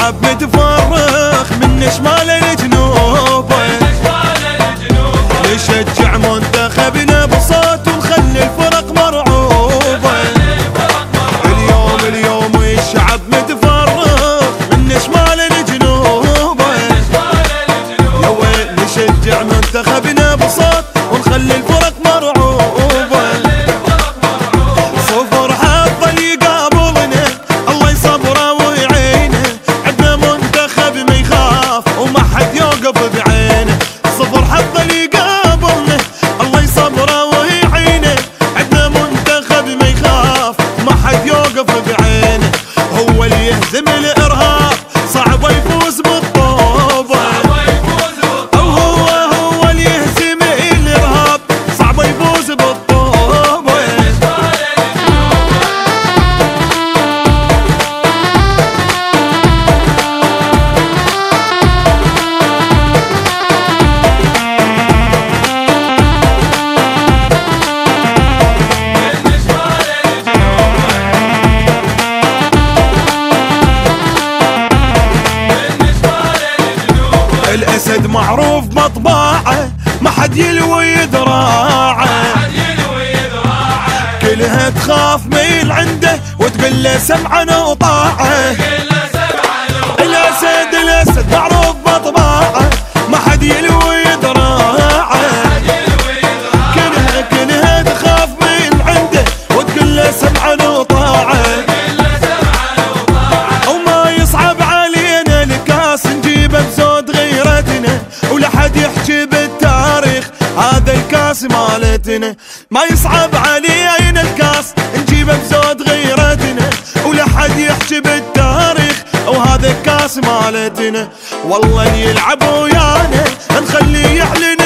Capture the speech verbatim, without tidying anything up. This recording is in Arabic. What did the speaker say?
الشعب متفرخ من شمال لجنوب، نشجع منتخبنا بصوت ونخلي الفرق مرعوبة. اليوم اليوم الشعب متفرخ من شمال لجنوب، يا ويل نشجع منتخبنا بصوت ونخلي الفرق مرعوبة. صفر حظ يقابلنا الله يصبره ويعينه، عندنا منتخب ما يخاف وما حد يوقف بعينه. صفر حظ يقابلنا الله يصبره ويعينه، عندنا منتخب ما يخاف ما حد يوقف بعينه. هو اللي يهزم الارهاب صعب يفوز بالطوبة، او هو هو اللي يهزم الارهاب صعب يفوز بالطوبة. الاسد معروف مطباعه ما حد يلوي ذراعه، كلها تخاف ميل عنده وتقول له سمعا وطاعه. الاسد الاسد معروف مطباعه ما حد يلوي ذراعه، كلها كلها تخاف ميل عنده وتقول له سمعا وطاعه. وما يصعب علينا الكاس نجيبه بزود غيرتنا، ولا حد يحكي بالتاريخ هذا الكاس مالتنا. ما يصعب علينا الكاس نجيبه بزود غيرتنا، ولا حد يحكي بالتاريخ وهذا الكاس مالتنا. والله اللي يلعب ويانا نخليه يعلن